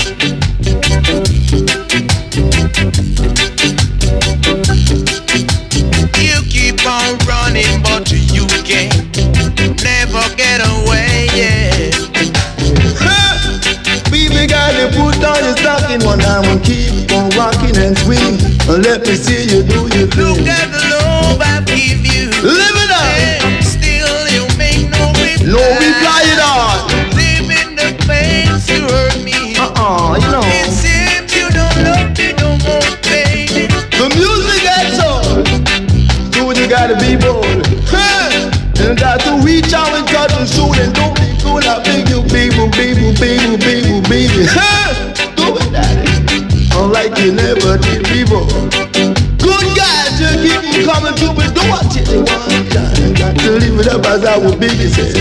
You keep on running, but you can't never get away, yeah. Baby girl, you put on your stocking one time and keep on rocking and swing. Let me see you do your thing. Look at the love I give you. Live it up. And still you make no reply. No reply at all. Live in the place you hurt me. You know. It seems you don't love me no more, baby. The music gets old. So you gotta be bold. You got to reach out and touch and shoot and don't be cool. I beg you, baby. Do it, daddy. Unlike you never did before. Good guys, just keep me coming to me. Do what you want. Got to leave it up as I would be, you say.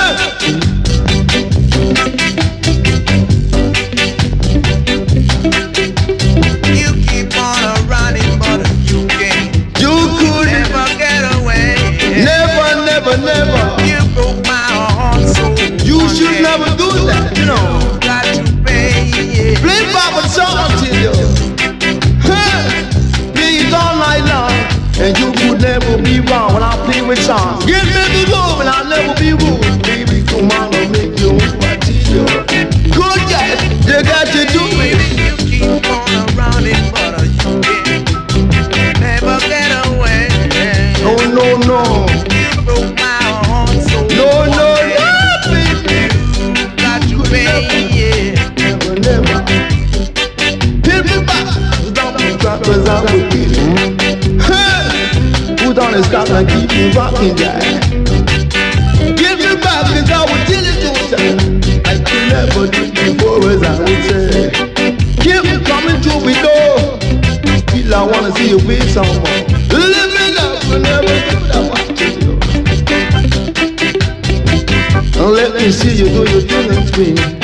You keep on running, but you can't. You could Never get away. never. You broke my heart so You should never do that, you know. got to pay, yeah. Play Papa song till you. Play it all night long. And you could never be wrong when I play with songs. Give me the groove and I'll never be rude. Baby, come on, I'll make you what you. Good guys, you got to do it. You keep on running, but you can't never get away. No. You broke my heart so No, baby. you got to pay, yeah. Never. Hit me back. Don't be crackers out with me. Put on the stop and keep me rocking, guy. Give me back cause I will tell it to you. Like you never did before, as I would say. Keep me coming to me door. Feel I wanna see you be someone. Live it up and never do that one to you. And let me see you do your thing and scream.